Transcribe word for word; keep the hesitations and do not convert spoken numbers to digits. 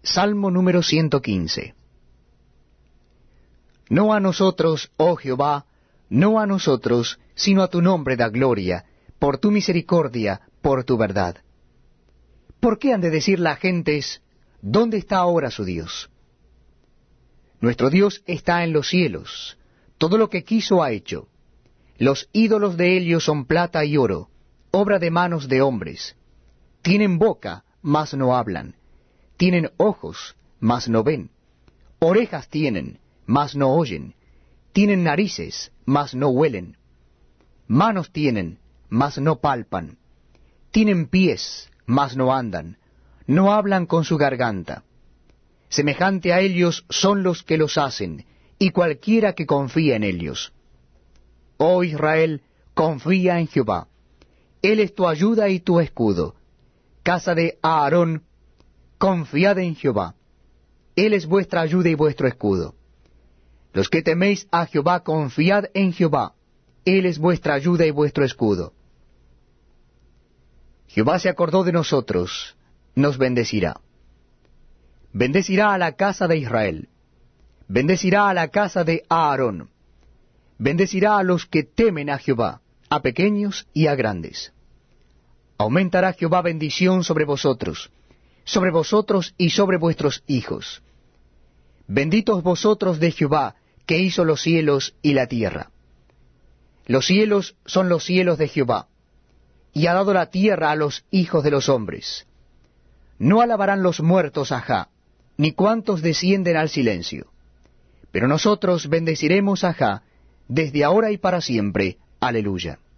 Salmo número ciento quince. No a nosotros, oh Jehová, no a nosotros, sino a tu nombre da gloria, por tu misericordia, por tu verdad. ¿Por qué han de decir las gentes, ¿dónde está ahora su Dios? Nuestro Dios está en los cielos, todo lo que quiso ha hecho. Los ídolos de ellos son plata y oro, obra de manos de hombres. Tienen boca, mas no hablan. Tienen ojos, mas no ven. Orejas tienen, mas no oyen. Tienen narices, mas no huelen. Manos tienen, mas no palpan. Tienen pies, mas no andan. No hablan con su garganta. Semejante a ellos son los que los hacen, y cualquiera que confía en ellos. Oh Israel, confía en Jehová. Él es tu ayuda y tu escudo. Casa de Aarón, confiad en Jehová. Él es vuestra ayuda y vuestro escudo. Los que teméis a Jehová, confiad en Jehová. Él es vuestra ayuda y vuestro escudo. Jehová se acordó de nosotros, nos bendecirá. Bendecirá a la casa de Israel. Bendecirá a la casa de Aarón. Bendecirá a los que temen a Jehová, a pequeños y a grandes. Aumentará Jehová bendición sobre vosotros, sobre vosotros y sobre vuestros hijos. Benditos vosotros de Jehová, que hizo los cielos y la tierra. Los cielos son los cielos de Jehová, y ha dado la tierra a los hijos de los hombres. No alabarán los muertos a Jah, ni cuantos descienden al silencio. Pero nosotros bendeciremos a Jah, desde ahora y para siempre. Aleluya.